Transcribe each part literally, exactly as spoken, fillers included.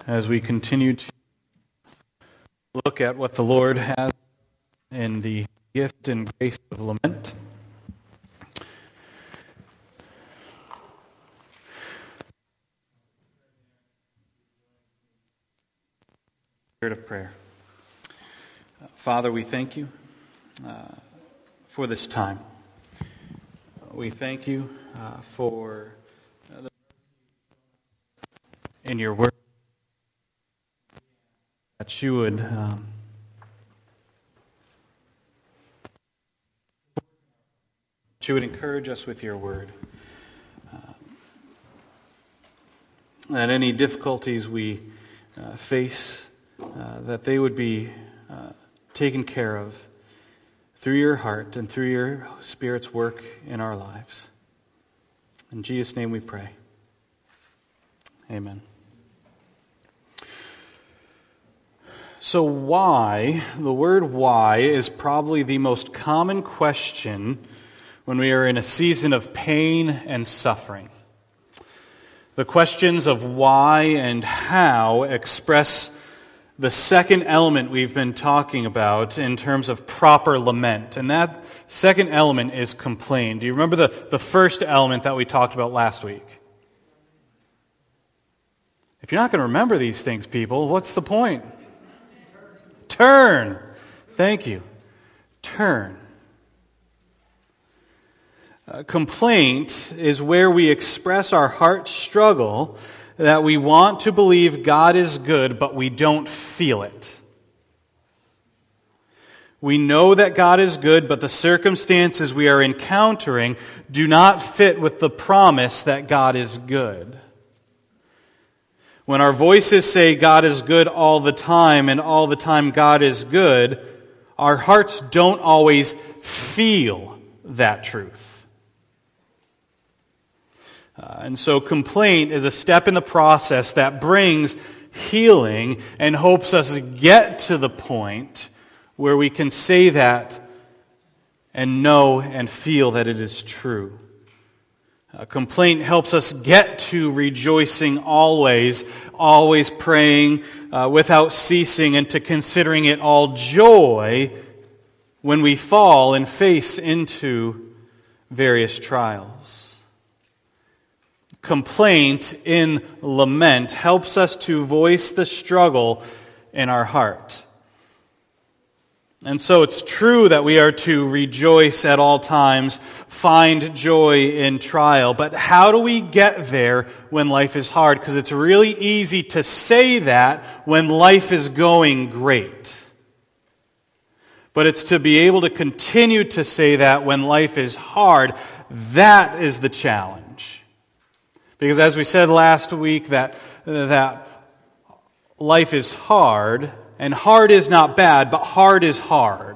as we continue to look at what the Lord has in the gift and grace of lament. Spirit of prayer. Uh, Father, we thank you uh, for this time. We thank you uh, for uh, the in your word that you would um, that you would encourage us with your word. Uh, that any difficulties we uh, face, uh, that they would be uh, taken care of through your heart and through your Spirit's work in our lives. In Jesus' name we pray. Amen. So why, the word why, is probably the most common question when we are in a season of pain and suffering. The questions of why and how express the second element we've been talking about in terms of proper lament. And that second element is complain. Do you remember the, the first element that we talked about last week? If you're not going to remember these things, people, what's the point? Turn. Thank you. Turn. Uh, complaint is where we express our heart struggle that we want to believe God is good, but we don't feel it. We know that God is good, but the circumstances we are encountering do not fit with the promise that God is good. When our voices say God is good all the time, and all the time God is good, our hearts don't always feel that truth. Uh, and so complaint is a step in the process that brings healing and hopes us get to the point where we can say that and know and feel that it is true. Uh, complaint helps us get to rejoicing always, always praying uh, without ceasing, and to considering it all joy when we fall and face into various trials. Complaint in lament helps us to voice the struggle in our heart. And so it's true that we are to rejoice at all times, find joy in trial. But how do we get there when life is hard? Because it's really easy to say that when life is going great. But it's to be able to continue to say that when life is hard. That is the challenge. Because as we said last week, that, that life is hard. And hard is not bad, but hard is hard.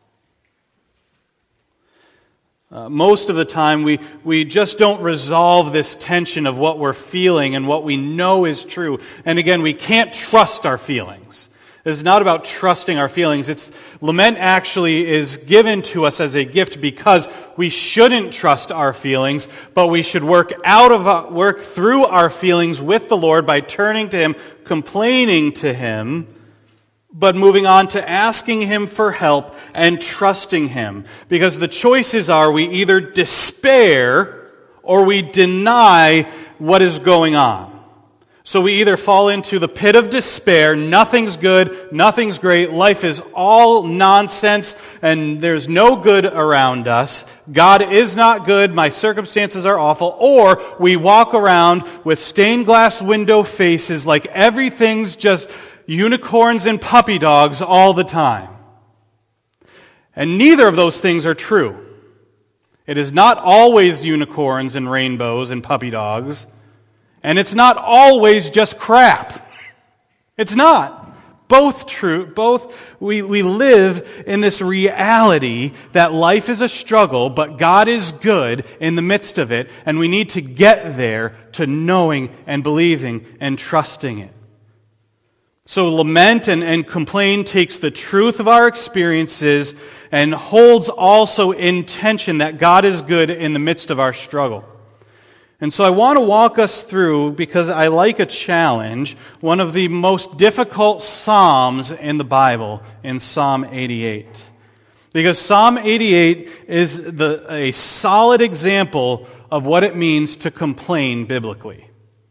Uh, most of the time, we, we just don't resolve this tension of what we're feeling and what we know is true. And again, we can't trust our feelings. It's not about trusting our feelings. It's lament actually is given to us as a gift because we shouldn't trust our feelings, but we should work out of work through our feelings with the Lord by turning to Him, complaining to Him, but moving on to asking Him for help and trusting Him. Because the choices are we either despair or we deny what is going on. So we either fall into the pit of despair, nothing's good, nothing's great, life is all nonsense, and there's no good around us. God is not good, my circumstances are awful. Or we walk around with stained glass window faces like everything's just unicorns and puppy dogs all the time. And neither of those things are true. It is not always unicorns and rainbows and puppy dogs. And it's not always just crap. It's not. Both true. Both, we, we live in this reality that life is a struggle, but God is good in the midst of it, and we need to get there to knowing and believing and trusting it. So lament and, and complain takes the truth of our experiences and holds also in tension that God is good in the midst of our struggle. And so I want to walk us through, because I like a challenge, one of the most difficult psalms in the Bible, in Psalm eighty-eight. Because Psalm eighty-eight is the, a solid example of what it means to complain biblically.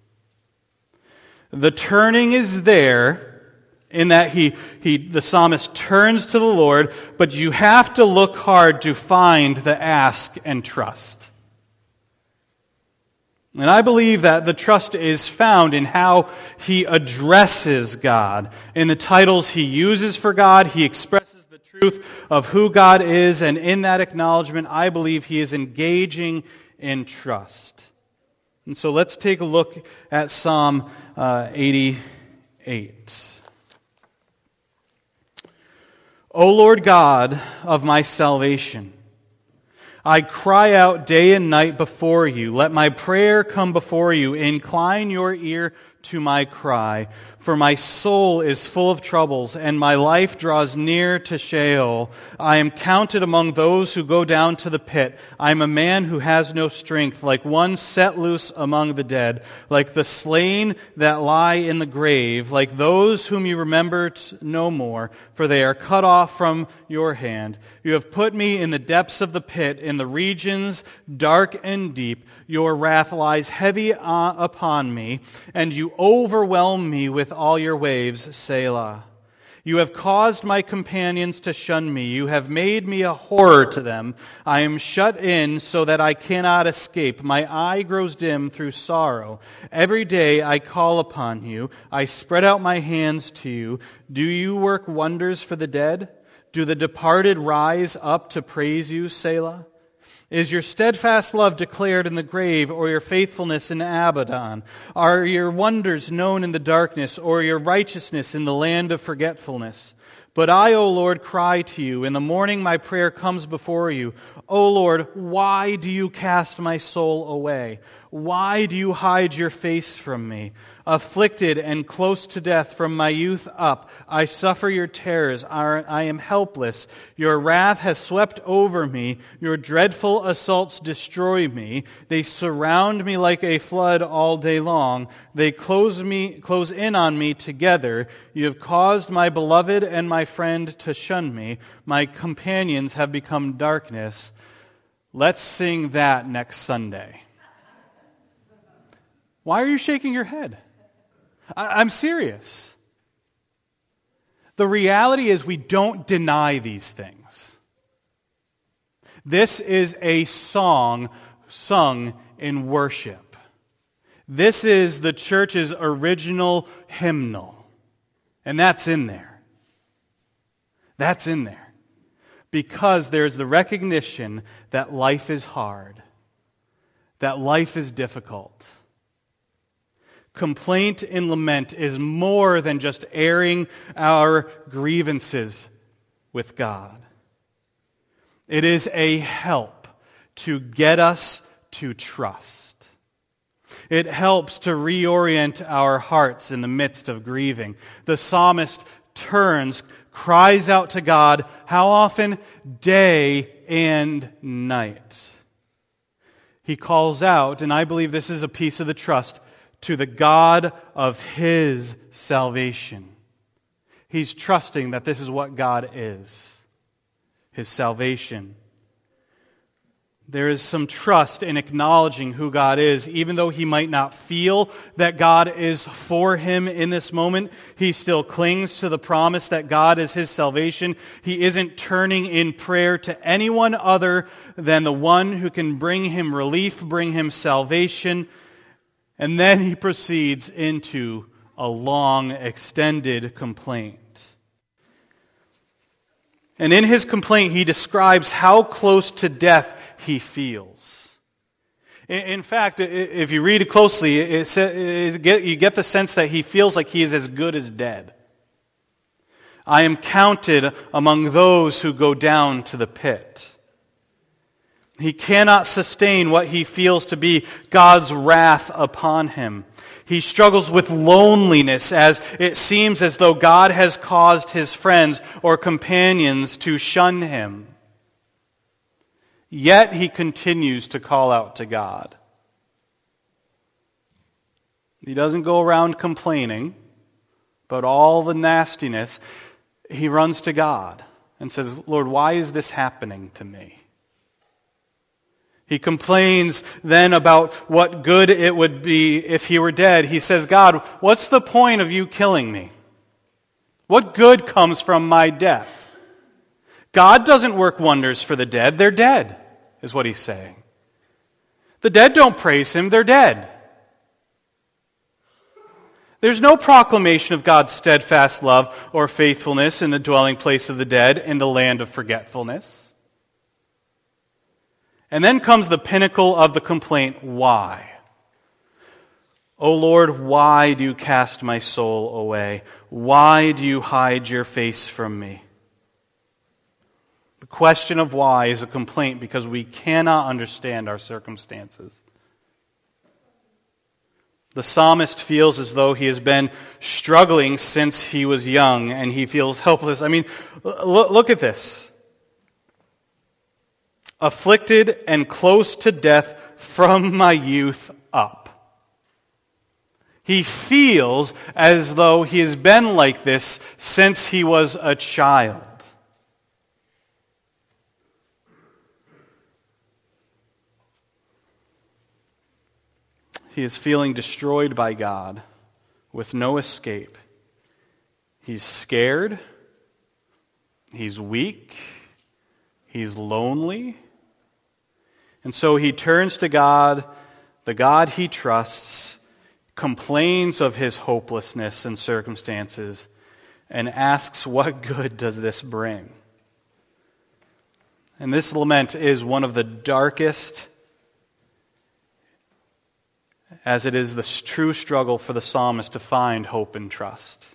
The turning is there in that he, he, the psalmist turns to the Lord, but you have to look hard to find the ask and trust. And I believe that the trust is found in how he addresses God. In the titles he uses for God, he expresses the truth of who God is, and in that acknowledgement, I believe he is engaging in trust. And so let's take a look at Psalm uh, eighty-eight. O Lord God of my salvation, I cry out day and night before you. Let my prayer come before you. Incline your ear to my cry. For my soul is full of troubles, and my life draws near to Sheol. I am counted among those who go down to the pit. I am a man who has no strength, like one set loose among the dead, like the slain that lie in the grave, like those whom you remembered no more, for they are cut off from your hand. You have put me in the depths of the pit, in the regions dark and deep. Your wrath lies heavy uh, upon me, and you overwhelm me with all your waves, Selah. You have caused my companions to shun me. You have made me a horror to them. I am shut in so that I cannot escape. My eye grows dim through sorrow. Every day I call upon you. I spread out my hands to you. Do you work wonders for the dead? Do the departed rise up to praise you, Selah? Is your steadfast love declared in the grave, or your faithfulness in Abaddon? Are your wonders known in the darkness, or your righteousness in the land of forgetfulness? But I, O Lord, cry to you. In the morning my prayer comes before you. O Lord, why do you cast my soul away? Why do you hide your face from me? Afflicted and close to death from my youth up, I suffer your terrors. I am helpless. Your wrath has swept over me. Your dreadful assaults destroy me. They surround me like a flood all day long. They close me, close in on me together. You have caused my beloved and my friend to shun me. My companions have become darkness. Let's sing that next Sunday. Why are you shaking your head? I- I'm serious. The reality is we don't deny these things. This is a song sung in worship. This is the church's original hymnal. And that's in there. That's in there. Because there's the recognition that life is hard. That life is difficult. Complaint and lament is more than just airing our grievances with God. It is a help to get us to trust. It helps to reorient our hearts in the midst of grieving. The psalmist turns, cries out to God, how often? Day and night. He calls out, and I believe this is a piece of the trust, to the God of his salvation. He's trusting that this is what God is, his salvation. There is some trust in acknowledging who God is. Even though he might not feel that God is for him in this moment, he still clings to the promise that God is his salvation. He isn't turning in prayer to anyone other than the one who can bring him relief, bring him salvation. And then he proceeds into a long, extended complaint. And in his complaint, he describes how close to death he feels. In fact, if you read it closely, you get the sense that he feels like he is as good as dead. I am counted among those who go down to the pit. He cannot sustain what he feels to be God's wrath upon him. He struggles with loneliness as it seems as though God has caused his friends or companions to shun him. Yet he continues to call out to God. He doesn't go around complaining about all the nastiness. He runs to God and says, Lord, why is this happening to me? He complains then about what good it would be if he were dead. He says, God, what's the point of you killing me? What good comes from my death? God doesn't work wonders for the dead. They're dead, is what he's saying. The dead don't praise him. They're dead. There's no proclamation of God's steadfast love or faithfulness in the dwelling place of the dead in the land of forgetfulness. And then comes the pinnacle of the complaint, why? O Lord, why do you cast my soul away? Why do you hide your face from me? The question of why is a complaint because we cannot understand our circumstances. The psalmist feels as though he has been struggling since he was young, and he feels helpless. I mean, look, look at this. Afflicted and close to death from my youth up. He feels as though he has been like this since he was a child. He is feeling destroyed by God with no escape. He's scared. He's weak. He's lonely. And so he turns to God, the God he trusts, complains of his hopelessness and circumstances, and asks, what good does this bring? And this lament is one of the darkest, as it is the true struggle for the psalmist to find hope and trust.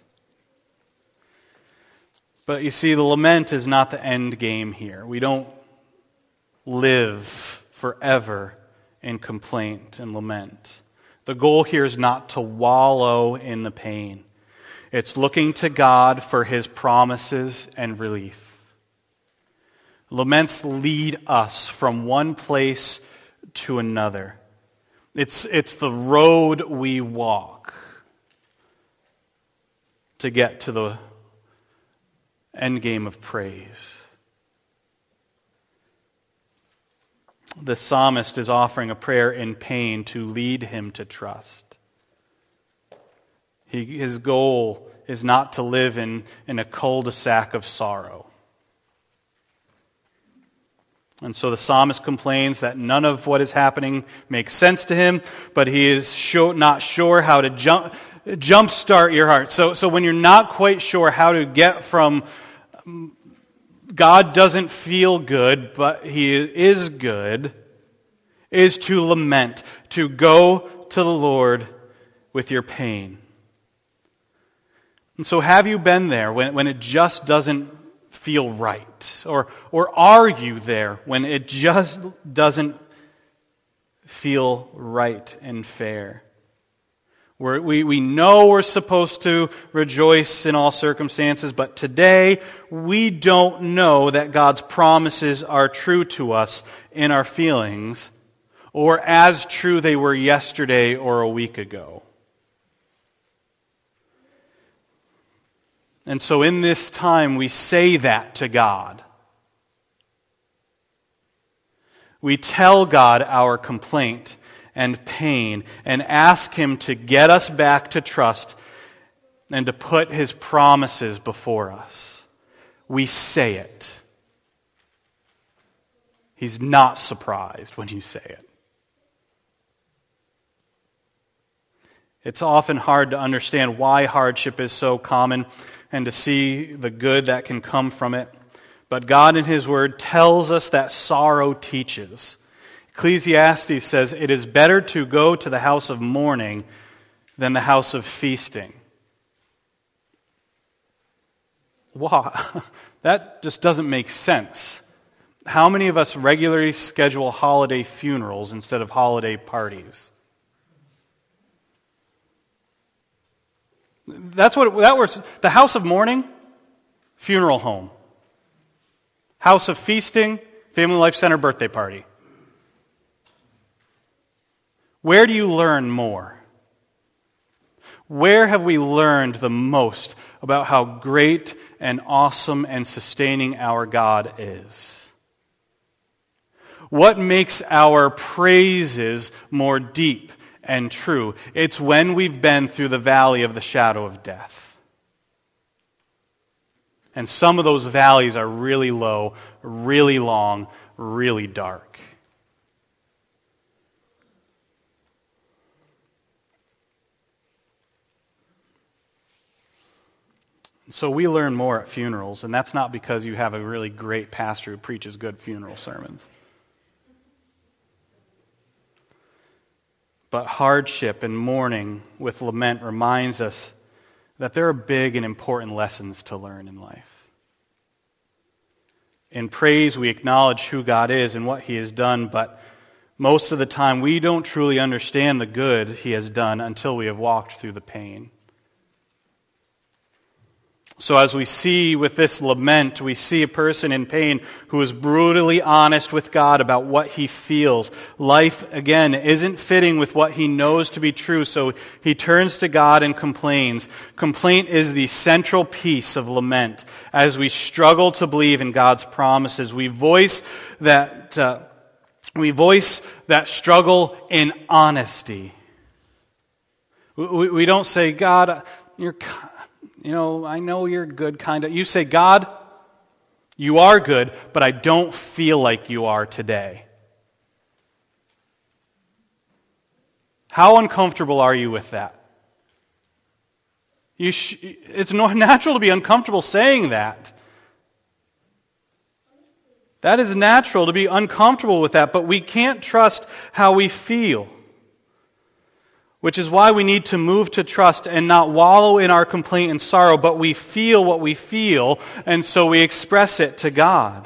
But you see, the lament is not the end game here. We don't live forever in complaint and lament. The goal here is not to wallow in the pain. It's looking to God for his promises and relief. Laments lead us from one place to another. It's, it's the road we walk to get to the end game of praise. The psalmist is offering a prayer in pain to lead him to trust. He, his goal is not to live in, in a cul-de-sac of sorrow. And so the psalmist complains that none of what is happening makes sense to him, but he is show, not sure how to jump jumpstart your heart. So, so when you're not quite sure how to get from God doesn't feel good, but he is good, is to lament, to go to the Lord with your pain. And so have you been there when, when it just doesn't feel right? Or, or are you there when it just doesn't feel right and fair? We're, we, we know we're supposed to rejoice in all circumstances, but today we don't know that God's promises are true to us in our feelings, or as true they were yesterday or a week ago. And so in this time we say that to God. We tell God our complaint and pain and ask him to get us back to trust and to put his promises before us. We say it. He's not surprised when you say it. It's often hard to understand why hardship is so common and to see the good that can come from it. But God in his word tells us that sorrow teaches. Ecclesiastes says, it is better to go to the house of mourning than the house of feasting. Wow, that just doesn't make sense. How many of us regularly schedule holiday funerals instead of holiday parties? That's what that was. The house of mourning, funeral home. House of feasting, Family Life Center birthday party. Where do you learn more? Where have we learned the most about how great and awesome and sustaining our God is? What makes our praises more deep and true? It's when we've been through the valley of the shadow of death. And some of those valleys are really low, really long, really dark. So we learn more at funerals, and that's not because you have a really great pastor who preaches good funeral sermons. But hardship and mourning with lament reminds us that there are big and important lessons to learn in life. In praise, we acknowledge who God is and what He has done, but most of the time we don't truly understand the good He has done until we have walked through the pain. So as we see with this lament, we see a person in pain who is brutally honest with God about what he feels. Life, again, isn't fitting with what he knows to be true, so he turns to God and complains. Complaint is the central piece of lament. As we struggle to believe in God's promises, we voice that, uh, we voice that struggle in honesty. We, we don't say, God, you're You know, I know you're good, kind of. You say, God, you are good, but I don't feel like you are today. How uncomfortable are you with that? You sh- it's not natural to be uncomfortable saying that. That is natural to be uncomfortable with that, but we can't trust how we feel. Which is why we need to move to trust and not wallow in our complaint and sorrow, but we feel what we feel, and so we express it to God.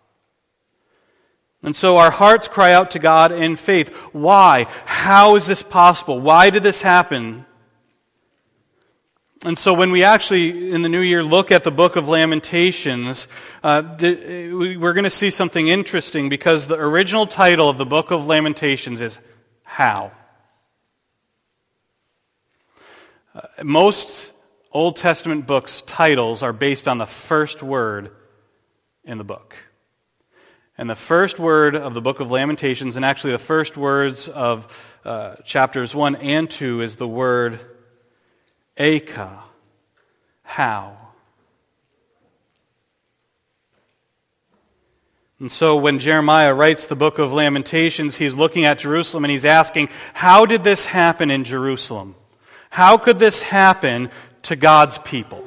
And so our hearts cry out to God in faith. Why? How is this possible? Why did this happen? And so when we actually, in the new year, look at the book of Lamentations, uh, we're going to see something interesting, because the original title of the book of Lamentations is How. Uh, most Old Testament books' titles are based on the first word in the book. And the first word of the book of Lamentations, and actually the first words of uh, chapters one and two, is the word Eka, how. And so when Jeremiah writes the book of Lamentations, he's looking at Jerusalem and he's asking, how did this happen in Jerusalem? How could this happen to God's people?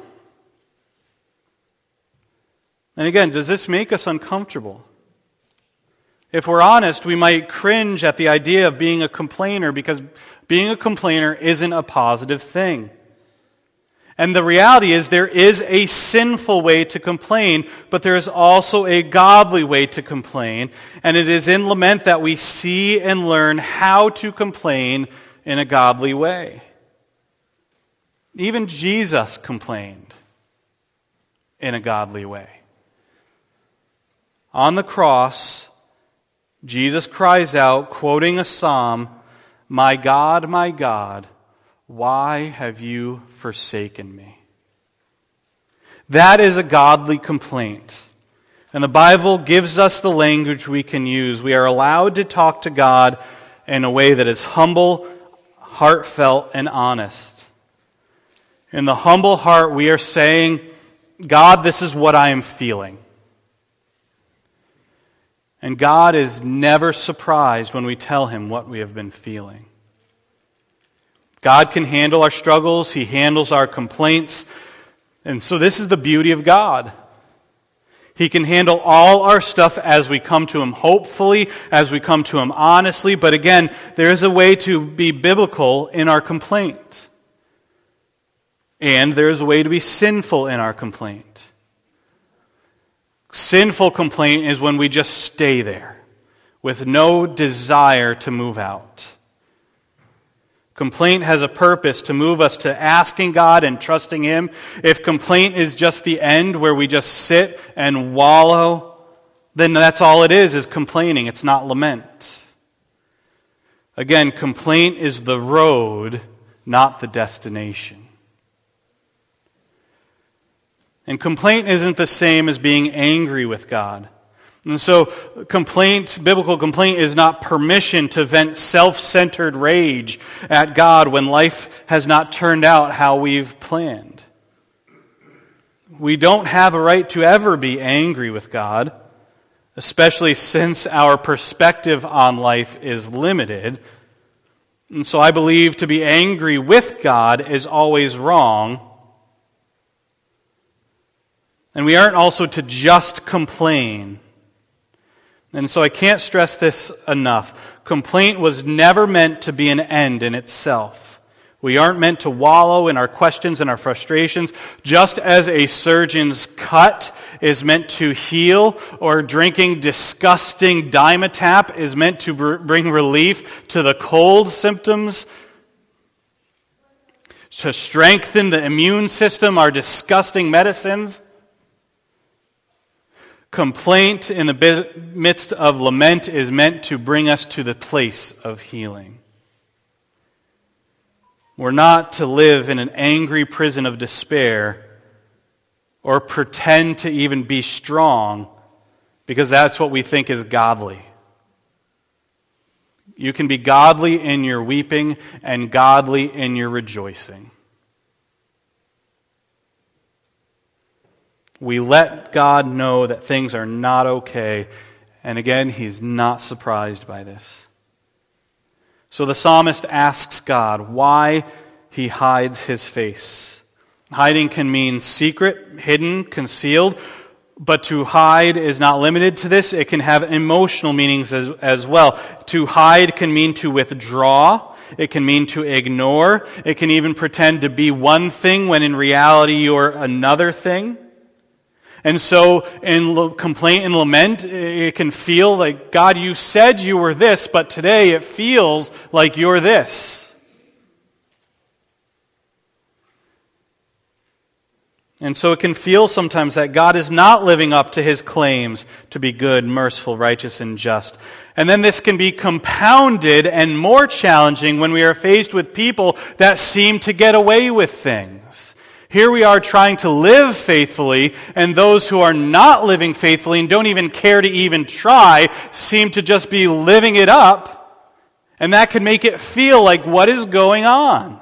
And again, does this make us uncomfortable? If we're honest, we might cringe at the idea of being a complainer, because being a complainer isn't a positive thing. And the reality is there is a sinful way to complain, but there is also a godly way to complain. And it is in lament that we see and learn how to complain in a godly way. Even Jesus complained in a godly way. On the cross, Jesus cries out, quoting a psalm, "My God, my God, why have you forsaken me?" That is a godly complaint. And the Bible gives us the language we can use. We are allowed to talk to God in a way that is humble, heartfelt, and honest. In the humble heart, we are saying, God, this is what I am feeling. And God is never surprised when we tell Him what we have been feeling. God can handle our struggles. He handles our complaints. And so this is the beauty of God. He can handle all our stuff as we come to Him hopefully, as we come to Him honestly. But again, there is a way to be biblical in our complaint. And there is a way to be sinful in our complaint. Sinful complaint is when we just stay there with no desire to move out. Complaint has a purpose to move us to asking God and trusting Him. If complaint is just the end where we just sit and wallow, then that's all it is, is complaining. It's not lament. Again, complaint is the road not the destination. And complaint isn't the same as being angry with God. And so complaint, biblical complaint is not permission to vent self-centered rage at God when life has not turned out how we've planned. We don't have a right to ever be angry with God, especially since our perspective on life is limited. And so I believe to be angry with God is always wrong. And we aren't also to just complain. And so I can't stress this enough. Complaint was never meant to be an end in itself. We aren't meant to wallow in our questions and our frustrations, just as a surgeon's cut is meant to heal, or drinking disgusting Dimetap is meant to br- bring relief to the cold symptoms. To strengthen the immune system are disgusting medicines. Complaint in the midst of lament is meant to bring us to the place of healing. We're not to live in an angry prison of despair or pretend to even be strong because that's what we think is godly. You can be godly in your weeping and godly in your rejoicing. We let God know that things are not okay. And again, he's not surprised by this. So the psalmist asks God why he hides his face. Hiding can mean secret, hidden, concealed. But to hide is not limited to this. It can have emotional meanings as, as well. To hide can mean to withdraw. It can mean to ignore. It can even pretend to be one thing when in reality you're another thing. And so in complaint and lament, it can feel like, God, you said you were this, but today it feels like you're this. And so it can feel sometimes that God is not living up to his claims to be good, merciful, righteous, and just. And then this can be compounded and more challenging when we are faced with people that seem to get away with things. Here we are trying to live faithfully, and those who are not living faithfully and don't even care to even try seem to just be living it up, and that can make it feel like, what is going on?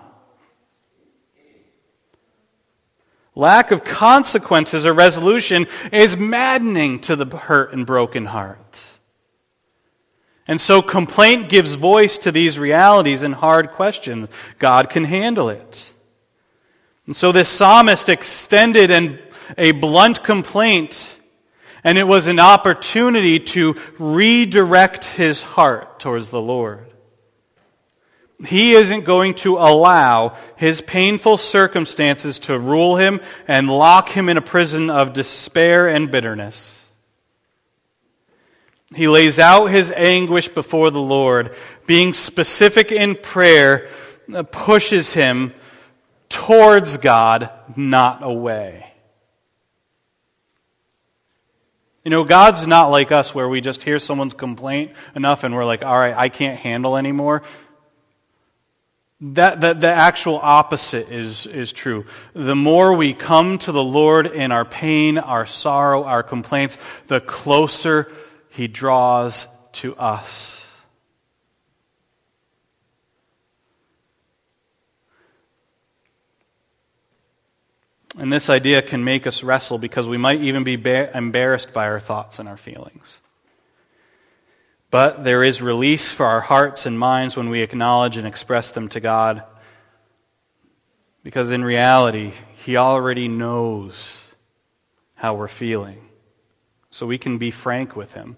Lack of consequences or resolution is maddening to the hurt and broken heart. And so complaint gives voice to these realities and hard questions. God can handle it. And so this psalmist extended an, a blunt complaint, and it was an opportunity to redirect his heart towards the Lord. He isn't going to allow his painful circumstances to rule him and lock him in a prison of despair and bitterness. He lays out his anguish before the Lord. Being specific in prayer pushes him towards God, not away. You know, God's not like us where we just hear someone's complaint enough and we're like, all right, I can't handle anymore. That, that the actual opposite is, is true. The more we come to the Lord in our pain, our sorrow, our complaints, the closer he draws to us. And this idea can make us wrestle because we might even be ba- embarrassed by our thoughts and our feelings. But there is release for our hearts and minds when we acknowledge and express them to God. Because in reality, he already knows how we're feeling. So we can be frank with him.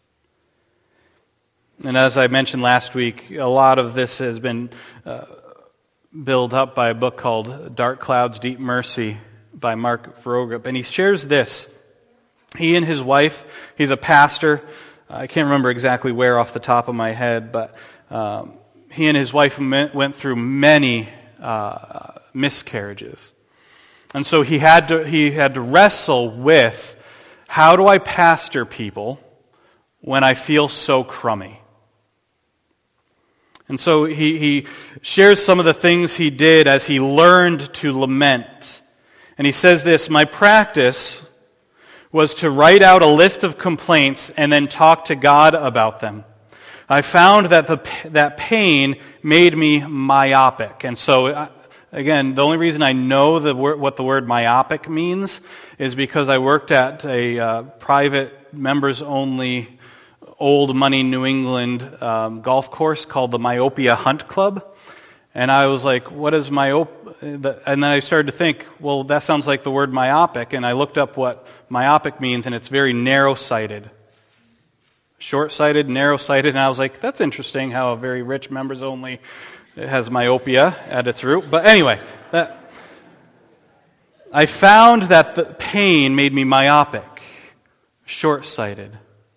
And as I mentioned last week, a lot of this has been Uh, built up by a book called Dark Clouds, Deep Mercy by Mark Vroegop. And he shares this. He and his wife, he's a pastor. I can't remember exactly where off the top of my head, but um, he and his wife went through many uh, miscarriages. And so he had to he had to wrestle with, how do I pastor people when I feel so crummy? And so he, he shares some of the things he did as he learned to lament. And he says this, "My practice was to write out a list of complaints and then talk to God about them. I found that the that pain made me myopic." And so, again, the only reason I know the word, what the word myopic means is because I worked at a uh, private members-only old money New England um, golf course called the Myopia Hunt Club. And I was like, what is myop? And then I started to think, well, that sounds like the word myopic. And I looked up what myopic means, and it's very narrow-sighted. Short-sighted, narrow-sighted. And I was like, that's interesting how a very rich members-only has myopia at its root. But anyway, that, I found that the pain made me myopic, short-sighted.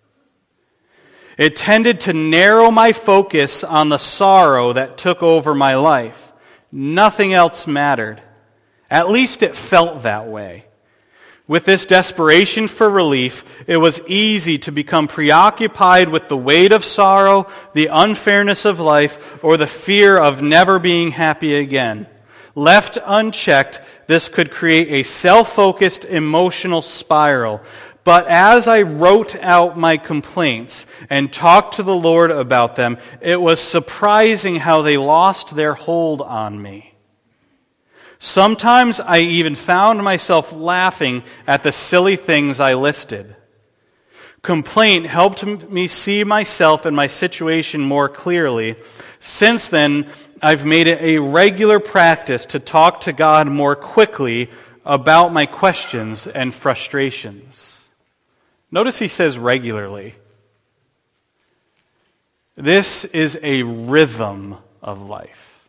It tended to narrow my focus on the sorrow that took over my life. Nothing else mattered. At least it felt that way. With this desperation for relief, it was easy to become preoccupied with the weight of sorrow, the unfairness of life, or the fear of never being happy again. Left unchecked, this could create a self-focused emotional spiral. But as I wrote out my complaints and talked to the Lord about them, it was surprising how they lost their hold on me. Sometimes I even found myself laughing at the silly things I listed. Complaint helped me see myself and my situation more clearly. Since then, I've made it a regular practice to talk to God more quickly about my questions and frustrations. Notice he says regularly. This is a rhythm of life.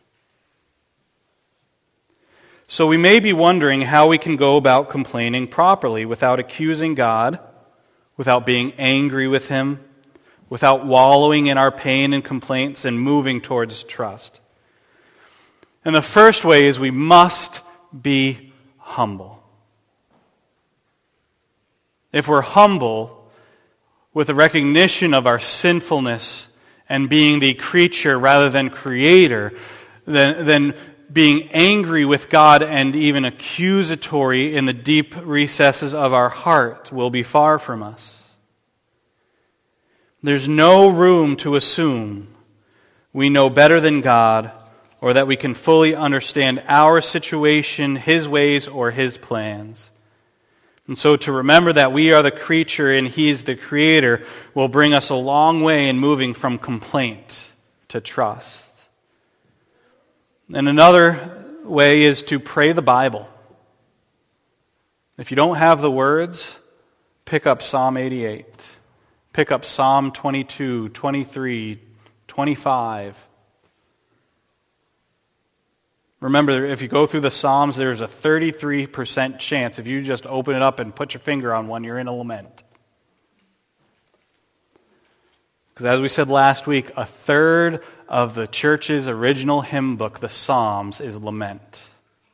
So we may be wondering how we can go about complaining properly without accusing God, without being angry with Him, without wallowing in our pain and complaints and moving towards trust. And the first way is we must be humble. If we're humble with a recognition of our sinfulness and being the creature rather than creator, then, then being angry with God and even accusatory in the deep recesses of our heart will be far from us. There's no room to assume we know better than God or that we can fully understand our situation, His ways, or His plans. And so to remember that we are the creature and He's the creator will bring us a long way in moving from complaint to trust. And another way is to pray the Bible. If you don't have the words, pick up Psalm eighty-eight. Pick up Psalm twenty-two, twenty-three, twenty-five. Remember, if you go through the Psalms, there's a thirty-three percent chance if you just open it up and put your finger on one, you're in a lament. Because as we said last week, a third of the church's original hymn book, the Psalms, is lament.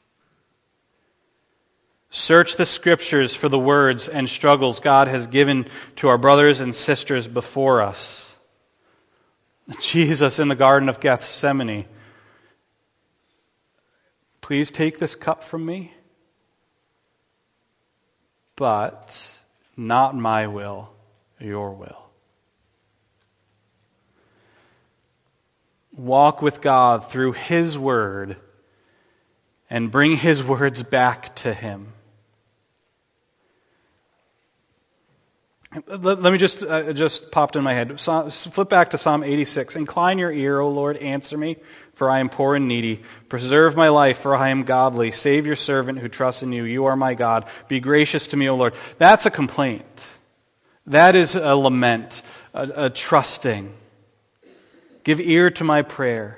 Search the Scriptures for the words and struggles God has given to our brothers and sisters before us. Jesus in the Garden of Gethsemane. Please take this cup from me, but not my will, your will. Walk with God through His Word and bring His words back to Him. Let, let me just, uh, just popped in my head. So, flip back to Psalm eighty-six. Incline your ear, O Lord, answer me, for I am poor and needy. Preserve my life, for I am godly. Save your servant who trusts in you. You are my God. Be gracious to me, O Lord. That's a complaint. That is a lament, a, a trusting. Give ear to my prayer.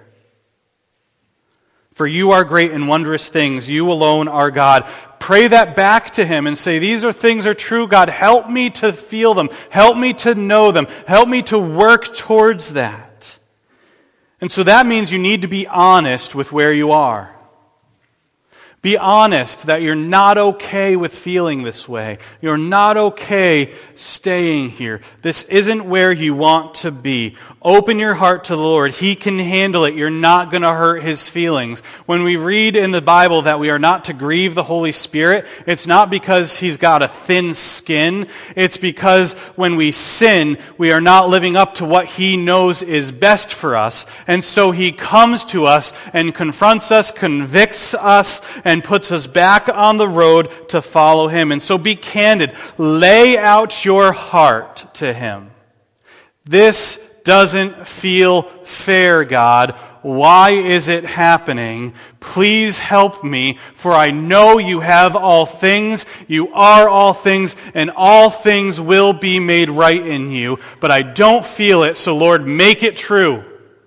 For you are great and wondrous things. You alone are God. Pray that back to Him and say, these are things are true, God. Help me to feel them. Help me to know them. Help me to work towards that. And so that means you need to be honest with where you are. Be honest that you're not okay with feeling this way. You're not okay staying here. This isn't where you want to be. Open your heart to the Lord. He can handle it. You're not going to hurt His feelings. When we read in the Bible that we are not to grieve the Holy Spirit, it's not because He's got a thin skin. It's because when we sin, we are not living up to what He knows is best for us. And so He comes to us and confronts us, convicts us, and and puts us back on the road to follow Him. And so be candid. Lay out your heart to Him. This doesn't feel fair, God. Why is it happening? Please help me, for I know you have all things, you are all things, and all things will be made right in you. But I don't feel it, so Lord, make it true.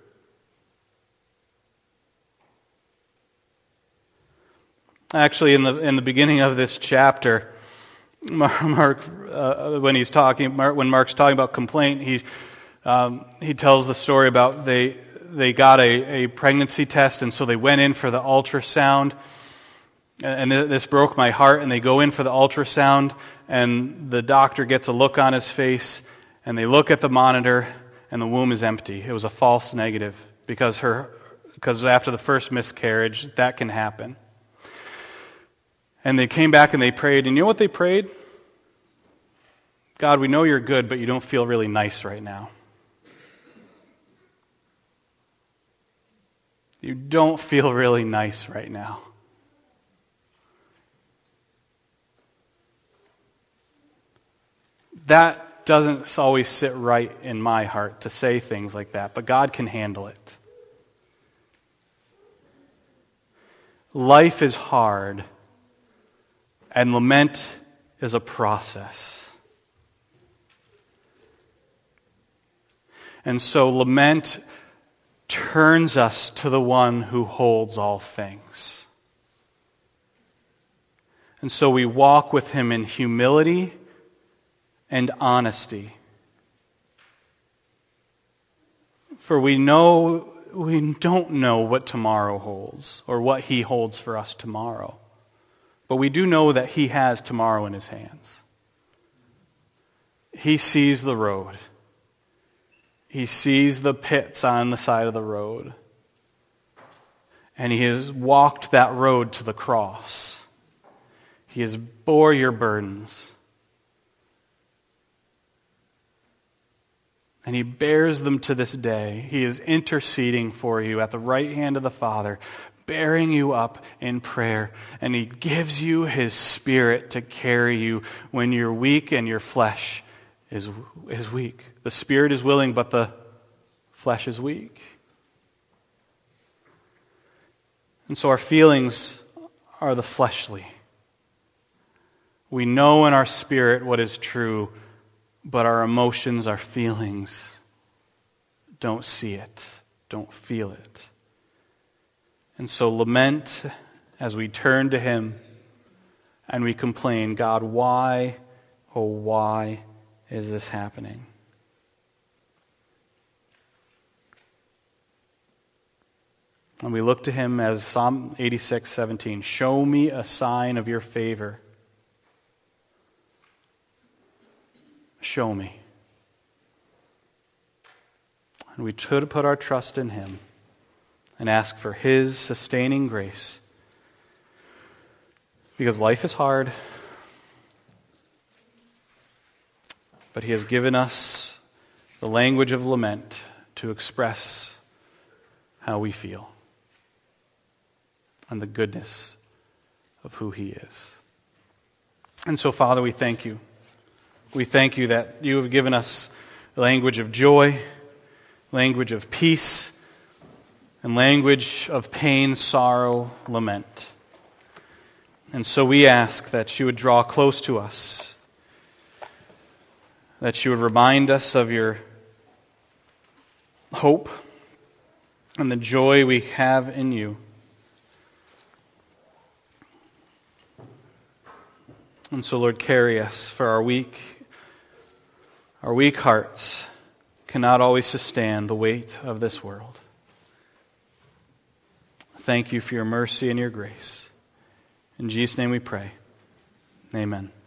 Actually, in the in the beginning of this chapter, Mark, uh, when he's talking, Mark, when Mark's talking about complaint, he um, he tells the story about they they got a, a pregnancy test, and so they went in for the ultrasound, and this broke my heart. And they go in for the ultrasound, and the doctor gets a look on his face, and they look at the monitor, and the womb is empty. It was a false negative because her because after the first miscarriage, that can happen. And they came back and they prayed. And you know what they prayed? God, we know you're good, but you don't feel really nice right now. You don't feel really nice right now. That doesn't always sit right in my heart to say things like that, but God can handle it. Life is hard. And lament is a process. And so lament turns us to the one who holds all things. And so we walk with Him in humility and honesty. For we know, we don't know what tomorrow holds or what He holds for us tomorrow. But we do know that He has tomorrow in His hands. He sees the road. He sees the pits on the side of the road. And He has walked that road to the cross. He has bore your burdens. And He bears them to this day. He is interceding for you at the right hand of the Father, bearing you up in prayer, and He gives you His Spirit to carry you when you're weak and your flesh is, is weak. The Spirit is willing, but the flesh is weak. And so our feelings are the fleshly. We know in our spirit what is true, but our emotions, our feelings, don't see it, don't feel it. And so lament as we turn to Him and we complain, God, why, oh why is this happening? And we look to Him as Psalm eighty-six seventeen, show me a sign of your favor. Show me. And we should put our trust in Him and ask for His sustaining grace. Because life is hard, but He has given us the language of lament to express how we feel and the goodness of who He is. And so, Father, we thank You. We thank You that You have given us a language of joy, language of peace, and language of pain, sorrow, lament. And so we ask that You would draw close to us, that You would remind us of Your hope and the joy we have in You. And so, Lord, carry us, for our weak, our weak hearts cannot always sustain the weight of this world. Thank You for Your mercy and Your grace. In Jesus' name we pray. Amen.